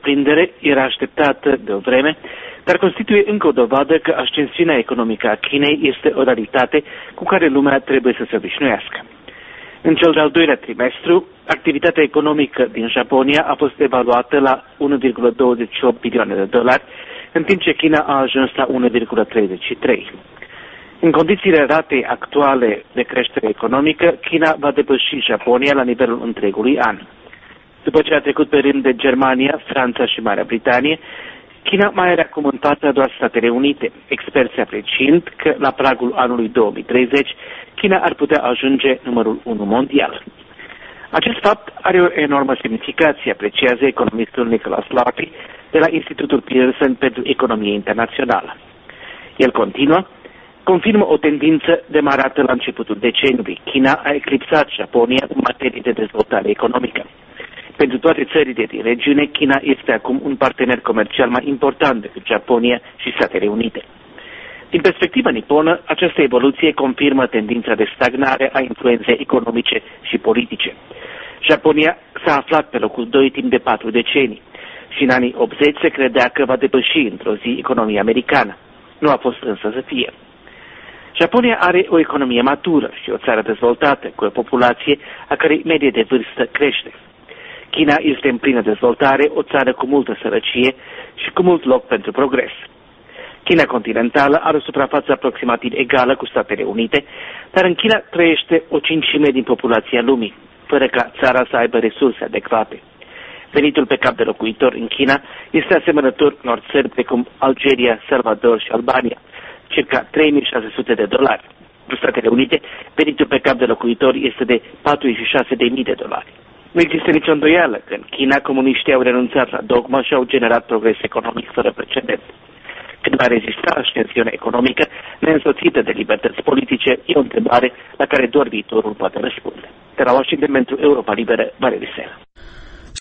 surprindere, era așteptată de o vreme, dar constituie încă o dovadă că ascensiunea economică a Chinei este o realitate cu care lumea trebuie să se obișnuiască. În cel de-al doilea trimestru, activitatea economică din Japonia a fost evaluată la 1,28 bilioane de dolari, în timp ce China a ajuns la 1,33. În condițiile ratei actuale de creștere economică, China va depăși Japonia la nivelul întregului an. După ce a trecut pe rând de Germania, Franța și Marea Britanie, China mai are acum în față doar Statele Unite, experții apreciind că la pragul anului 2030 China ar putea ajunge numărul 1 mondial. Acest fapt are o enormă semnificație, apreciază economistul Nicholas Larky de la Institutul Pearson pentru Economie Internațională. El continuă: confirmă o tendință demarată la începutul deceniului. China a eclipsat Japonia în materie de dezvoltare economică. Pentru toate țările din regiune, China este acum un partener comercial mai important decât Japonia și Statele Unite. Din perspectivă niponă, această evoluție confirmă tendința de stagnare a influenței economice și politice. Japonia s-a aflat pe locul 2 timp de 4 decenii și în anii 80 se credea că va depăși într-o zi economia americană. Nu a fost însă să fie. Japonia are o economie matură și o țară dezvoltată, cu o populație a cărei medie de vârstă crește. China este în plină dezvoltare, o țară cu multă sărăcie și cu mult loc pentru progres. China continentală are o suprafață aproximativ egală cu Statele Unite, dar în China trăiește o cincime din populația lumii, fără ca țara să aibă resurse adecvate. Venitul pe cap de locuitor în China este asemănător unor țări precum Algeria, Salvador și Albania, circa $3.600. În Statele Unite, venitul pe cap de locuitor este de $46.000. Nu există nicio îndoială că în China comuniștii au renunțat la dogma și au generat progres economic fără precedent. Când va rezista ascensiunea economică neînsoțită de libertăți politice, e o întrebare la care doar viitorul poate răspunde. De la Washington pentru Europa Liberă, Valerii Sela.